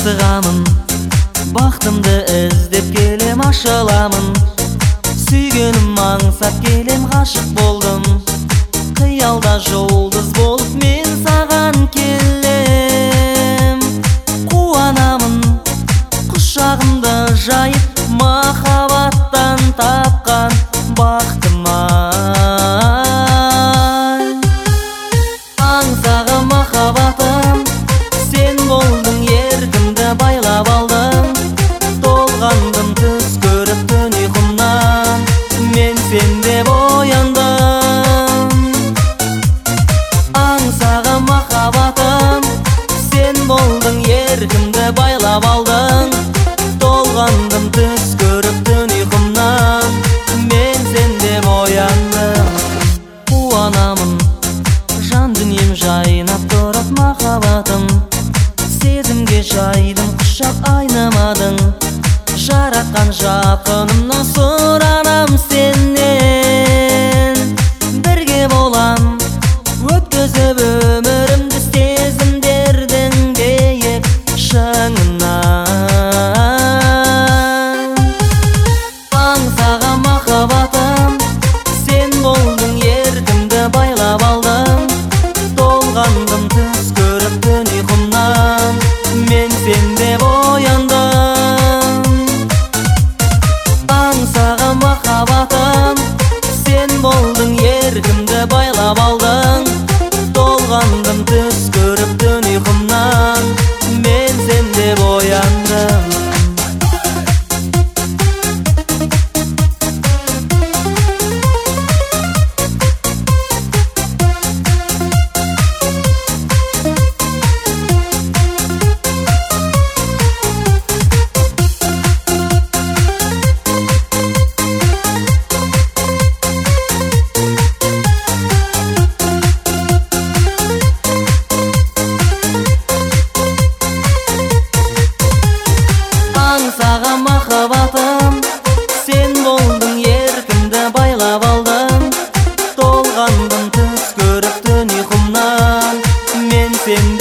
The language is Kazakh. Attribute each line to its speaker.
Speaker 1: асығамын, бақтымды іздеп келем ашыламын. Сүйгенім аңсап келем, ғашық болдым. Қиялда жұлдыз болып мен саған келем. Қуанамын, құшағымды жайып, махаббаттан тапқан бақтыма. Аңсаған махаббатым, сен болдың, еркімді байлап алдың. Толғандым түс көріп түн ұйқымнан, мен сен деп ояндым. Аңсаған махаббатым, сен болдың, еркімді байлап алдың. Толғандым түс көріп түн ұйқымнан, мен сен деп ояндым. Қуанамын, жан дүнием жайнап тұрып махаббатым. Сезімге жайдым, құшақ айнамадың. Жаратқан жақынымнан сұранам сенен. Бірге болам, өткізіп өмірімді сезімдердің биік шыңынан. Аңсаған махаббатым, сен болдың, еркімді байлап алдың. Толғандым түс көріп түн ұйқымнан, мен сен деп ояндым. Аңсаған махаббатым, сен болдың, еркімді байлап алдың. Толғандым түс көріп түн ұйқымнан, мен сен деп ояндым. Аңсаған махаббатым, сен болдың, еркімді байлап алдың. Толғандым түс көріп түн ұйқымнан, мен сен